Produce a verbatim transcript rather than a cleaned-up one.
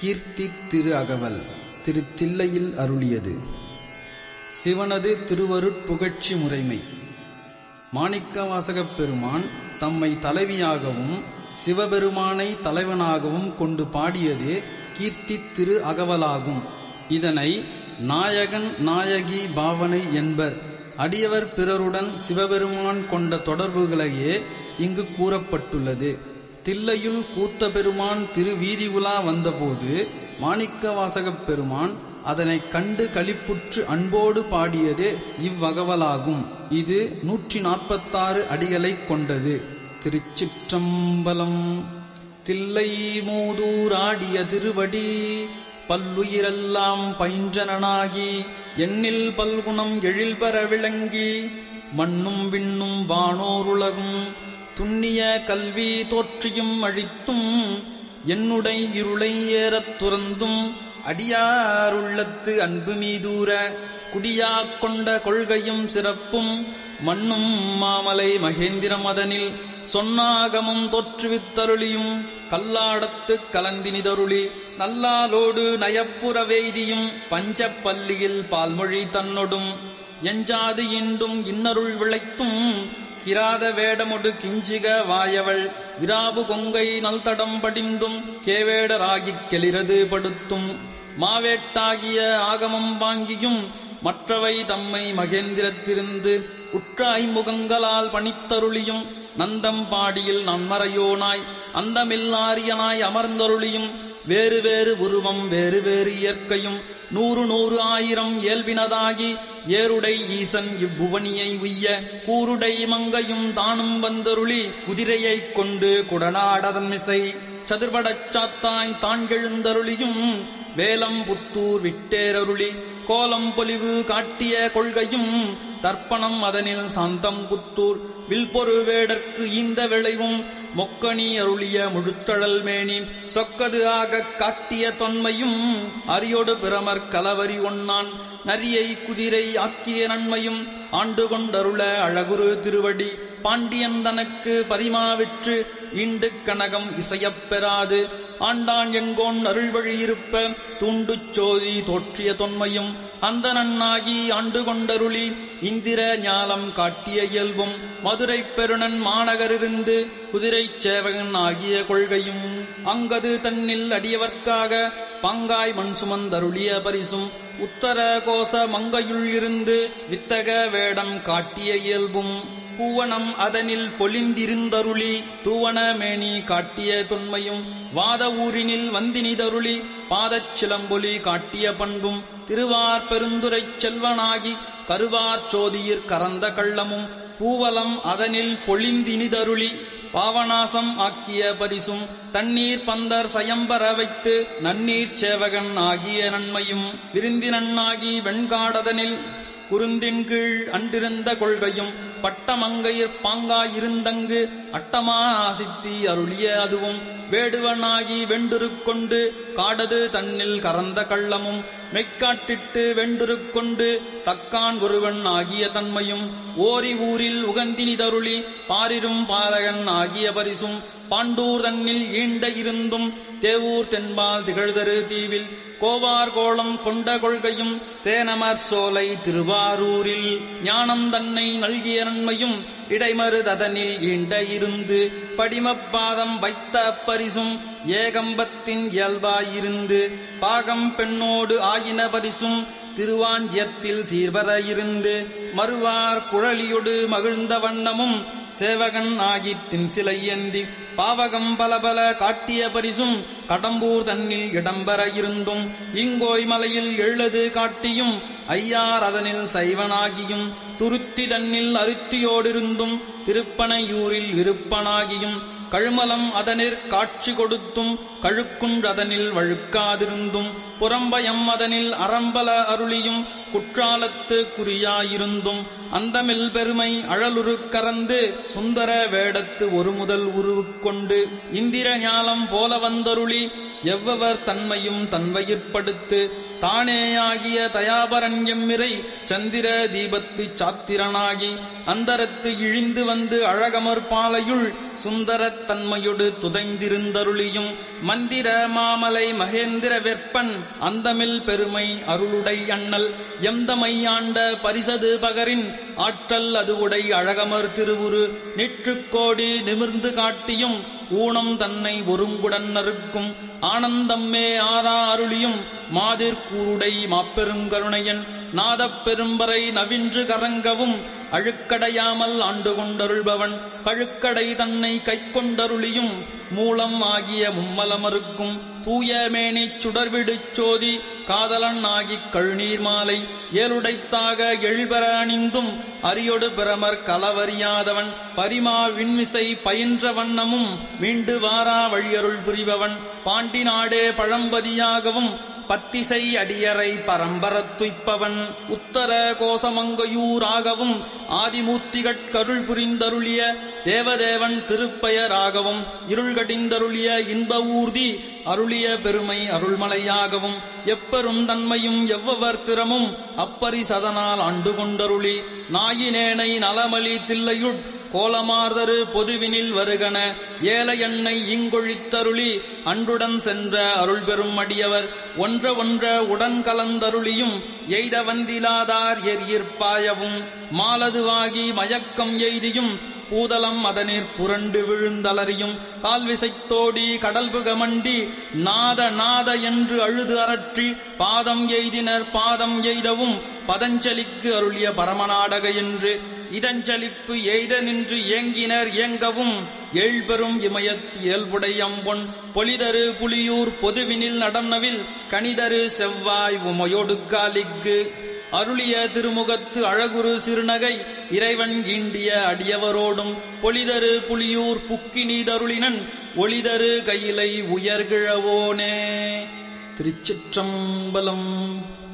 கீர்த்தி திரு அகவல் திரு தில்லையில் அருளியது. சிவனது திருவருட்புகழ்ச்சி முறைமை. மாணிக்கவாசகப் பெருமான் தம்மை தலைவியாகவும் சிவபெருமானை தலைவனாகவும் கொண்டு பாடியதே கீர்த்தி திரு அகவலாகும். இதனை நாயகன் நாயகி பாவனை என்பர். அடியவர் பிறருடன் சிவபெருமான் கொண்ட தொடர்புகளையே இங்கு கூறப்பட்டுள்ளது. தில்லையுள் கூத்த பெருமான் திருவீதி உலா வந்தபோது மாணிக்கவாசகப் பெருமான் அதனைக் கண்டு களிப்புற்று அன்போடு பாடியதே இவ்வகவலாகும். இது நூற்றி நாற்பத்தாறு அடிகளைக் கொண்டது. திருச்சிற்றம்பலம். தில்லை மூதூராடிய திருவடி பல்லுயிரெல்லாம் பயின்றனாகி எண்ணில் பல்குணம் எழில்பெற விளங்கி மண்ணும் விண்ணும் வானோருலகும் துண்ணிய கல்வி தோற்றியும் அழித்தும் என்னுடை இருளை ஏறத் துறந்தும் அடியாருள்ளத்து அன்பு மீதூர குடியாக் கொண்ட கொள்கையும் சிறப்பும் மண்ணும் மாமலை மகேந்திரம் அதனில் சொன்னாகமும் தோற்றுவித்தருளியும் கல்லாடத்துக் கலந்தினிதருளி நல்லாலோடு நயப்புற வெய்தியும் பஞ்சப் பள்ளியில் பால்மொழி தன்னொடும் எஞ்சாது இண்டும் இன்னருள் விளைத்தும் கிராத வேடமொடு கிஞ்சிக வாயவள் விராபு கொங்கை நல்தடம் படிந்தும் கேவேடராகிக் கெளிரது படுத்தும் மாவேட்டாகிய ஆகமம் வாங்கியும் மற்றவை தம்மை மகேந்திரத்திருந்து உற்ற ஐமுகங்களால் பணித்தருளியும் நந்தம் பாடியில் நன்மறையோனாய் அந்தமில்லாரியனாய் அமர்ந்தருளியும் வேறு வேறு உருவம் வேறு வேறு இயற்கையும் நூறு நூறு ஆயிரம் இயல்பினதாகி ஏருடை ஈசன் இவ்புவனியை உய்ய கூருடை மங்கையும் தானும் வந்தருளி குதிரையைக் கொண்டு குடநாடதன்மிசை சதுர்படச் சாத்தாய் தான் எழுந்தருளியும் வேலம் புத்தூர் விட்டேரருளி கோலம் பொலிவு காட்டிய கொள்கையும் தர்ப்பணம் அதனில் சாந்தம் புத்தூர் வில்பொரு வேடற்கு ஈந்த விளைவும் மொக்கணி அருளிய முழுத்தழல் மேனி சொக்கது ஆகக் காட்டிய தொன்மையும் அரியோடு பிரமர் கலவரி ஒன்னான் நரியை குதிரை ஆக்கிய நன்மையும் ஆண்டு கொண்டருள அழகுரு திருவடி பாண்டியன் தனக்கு பரிமாவிற்று ஈண்டு கனகம் இசையப் பெறாது ஆண்டான் எங்கோன் அருள்வழியிருப்ப தூண்டுச் சோதி தோற்றிய தொன்மையும் அந்த நன்னாகி ஆண்டு கொண்டருளி இந்திர ஞாலம் காட்டிய இயல்பும் மதுரை பெருணன் மாநகரிருந்து குதிரைச் சேவகன் ஆகிய கொள்கையும் அங்கது தன்னில் அடியவர்க்காக பங்காய் மண் சுமந்தருளிய பரிசும் உத்தர கோச மங்கையுள் இருந்து வித்தக வேடம் காட்டிய இயல்பும் பூவனம் அதனில் பொலிந்திருந்தருளி தூவன மேனி காட்டிய தொன்மையும் வாத ஊரினில் வந்தினிதருளி பாதச் சிலம்பொலி காட்டிய பண்பும் திருவார் பெருந்துரைச் செல்வனாகி கருவார் சோதியிற் கறந்த கள்ளமும் பூவலம் அதனில் பொலிந்தினிதருளி பாவநாசம் ஆக்கிய பரிசும் தண்ணீர் பந்தர் சயம்பர வைத்து நன்னீர் சேவகன் ஆகிய நன்மையும் விருந்தினன்னாகி வெண்காடதனில் குருந்தின் கீழ் அன்றிருந்த கொள்கையும் பட்டமங்கையிற் பாங்காயிருந்தங்கு அட்டமா சித்தி அருளிய அதுவும் வேடுவனாகி வெண்டுருக்கொண்டு காடது தன்னில் கறந்த கள்ளமும் மெய்க்காட்டிட்டு வெண்டுருக்கொண்டு தக்கான் ஒருவன் ஆகிய தன்மையும் ஓரி ஊரில் உகந்தினிதருளி பாரிரும் பாலகன் ஆகிய பரிசும் பாண்டூர் தன்னில் ஈண்ட இருந்தும் தேவூர் தென்பால் திகழ்தரு தீவில் கோவார் கோலம் கொண்ட கொள்கையும் தேனமர் சோலை திருவாரூரில் ஞானம் தன்னை நல்கிய நன்மையும் இடைமருதனில் ஈண்ட இருந்து படிமப்பாதம் வைத்த பரிசும் ஏகம்பத்தின் இயல்பாயிருந்து பாகம் பெண்ணோடு ஆயின பரிசும் திருவாஞ்சியத்தில் சீர்வர இருந்து மறுவார் குழலியொடு மகிழ்ந்த வண்ணமும் சேவகன் ஆகி தின்சிலை ஏந்தி பாவகம் பலபல காட்டிய பரிசும் கடம்பூர் தன்னில் இடம்பெற இருந்தும் இங்கோய் மலையில் எழுது காட்டியும் ஐயார் அதனில் சைவனாகியும் துருத்தி தன்னில் அருத்தியோடிருந்தும் திருப்பனையூரில் விருப்பனாகியும் கழுமலம் அதனிற் காட்சி கொடுத்தும் கழுக்குன்றதனில் வழுக்காதிருந்தும் புறம்பயம் அதனில் அறம்பல அருளியும் குற்றாலத்து குறியாயிருந்தும் அந்தமில் பெருமை அழலுரு கறந்து சுந்தர வேடத்து ஒரு முதல் உருவுக்கொண்டு இந்திர ஞாலம் போல வந்தருளி எவ்வவர் தன்மையும் தன்வயிற்படுத்து தானேயாகிய தயாபரன் எம்மிரை சந்திர தீபத்து சாத்திரனாகி அந்தரத்து இழிந்து வந்து அழகமர் பாலையுள் சுந்தரத் தன்மையொடு துதைந்திருந்தருளியும் மந்திர மாமலை மகேந்திர வெற்பன் அந்தமில் பெருமை அருளுடை அண்ணல் எம்தமை ஆண்ட பரிசது பகரின் ஆற்றல் அதுவுடை அழகமர் திருவுரு நிற்றுக்கோடி நிமிர்ந்து காட்டியும் ஊனம் தன்னை ஒருங்குடன் நறுக்கும் ஆனந்தம்மே ஆரா அருளியும் மாதிர்கூருடை மாப்பெருங்கருணையன் நாதப் பெரும்பரை நவின்று கரங்கவும் அழுக்கடையாமல் ஆண்டு கொண்டருள்பவன் கழுக்கடை தன்னை கைக்கொண்டருளியும் மூலம் ஆகிய மும்மலமருக்கும் தூய மேனிச் சுடர்விடுச் சோதி காதலன் ஆகிக் கழுநீர் மாலை ஏழுடைத்தாக எழில்பெற அணிந்தும் அரியொடு பிரமர் கலவறியாதவன் பரிமா விண்மிசை பயின்ற வண்ணமும் மீண்டு வாரா வழியருள் புரிபவன் பாண்டி நாடே பழம்பதியாகவும் பத்திசை அடியரை பரம்பரத்துய்ப்பவன் உத்தர கோசமங்கையூராகவும் ஆதிமூர்த்திகட்கருள் புரிந்தருளிய தேவதேவன் திருப்பெயராகவும் இருள்கடிந்தருளிய இன்ப ஊர்தி அருளிய பெருமை அருள்மலையாகவும் எப்பெரும் தன்மையும் எவ்வவர் திறமும் அப்பரிசதனால் ஆண்டு கொண்டருளி நாயினேனை நலமலி தில்லையுட் கோலமார்தரு பொதுவினில் வருகன ஏல எண்ணை இங்கொழித்தருளி அன்றுடன் சென்ற அருள் பெறும் அடியவர் ஒன்ற ஒன்ற உடன் கலந்தருளியும் எய்த வந்திலாதார் எரியிற்பாயவும் மாலதுவாகி மயக்கம் எய்தியும் பூதலம் அதனிற் புரண்டு விழுந்தலறியும் கால்விசைத்தோடி கடல்புகமண்டி நாத நாத என்று அழுது அரற்றி பாதம் எய்தினர் பாதம் எய்தவும் பதஞ்சலிக்கு அருளிய பரமநாடக என்று இதஞ்சலிப்பு எய்த நின்று ஏங்கினர் ஏங்கவும் எழுபெரும் இமயத் இயல்புடை அம்பொன் பொலிதரு புலியூர் பொதுவினில் நடனவில் கணிதரு செவ்வாய் உமையொடுக்காலிக்கு அருளிய திருமுகத்து அழகுரு சிறுநகை இறைவன் ஈண்டிய அடியவரோடும் பொலிதரு புலியூர் புக்கி நீதருளினன் ஒளிதரு கையிலை உயர்கிழவோனே. திருச்சிற்றம்பலம்.